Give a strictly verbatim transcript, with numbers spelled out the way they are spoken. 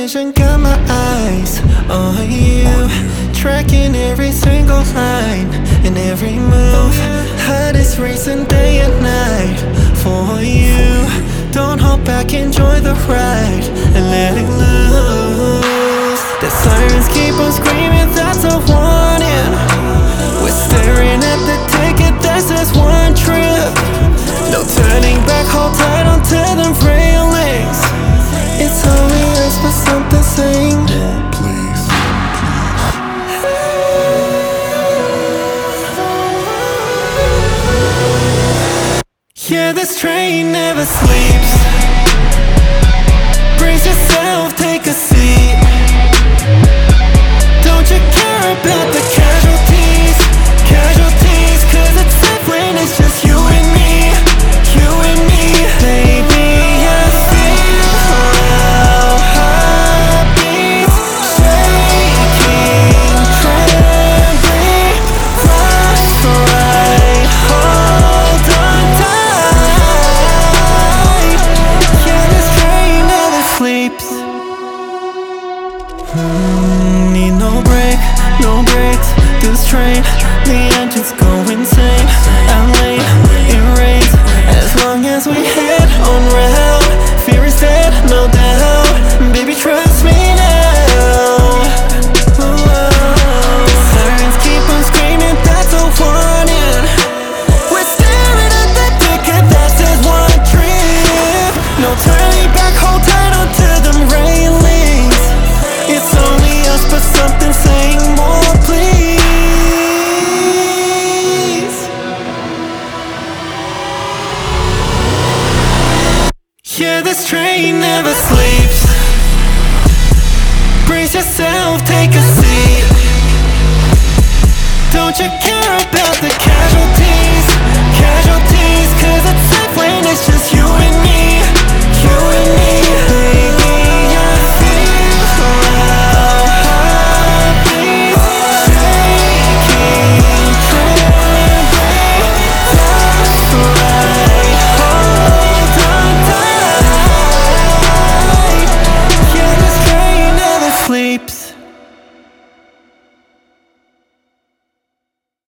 vision, got my eyes on you, tracking every single line and every move. Hottest racing day and night for you. Don't hold back, enjoy the ride and let it loose. The sirens keep on screaming, that's a warning. We're staring at the ticket that says one trip. No turning back, hold tight onto the railings. It's obvious, but something saying please. Yeah, this train never sleeps. Brace yourself, take a seat. Don't you care about the casualties? Casualties, cause it's safe when it's just you and me. You and me. Baby, I feel our heartbeats shaking, trembling. Right, right, hold on tight. Yeah, this train never sleeps. Mm, need no break, no breaks. This train, the engine's go insane. I'm late, it rains. As long as we head on route, fear is dead, no doubt. Baby, trust me now. Whoa. Sirens keep on screaming, that's a warning. We're staring at the ticket that says one trip. No turning back, hold tight onto them railings. It's only us, but something saying more, please. Yeah, this train never sleeps. Brace yourself, take a seat. Don't you care about the casualties?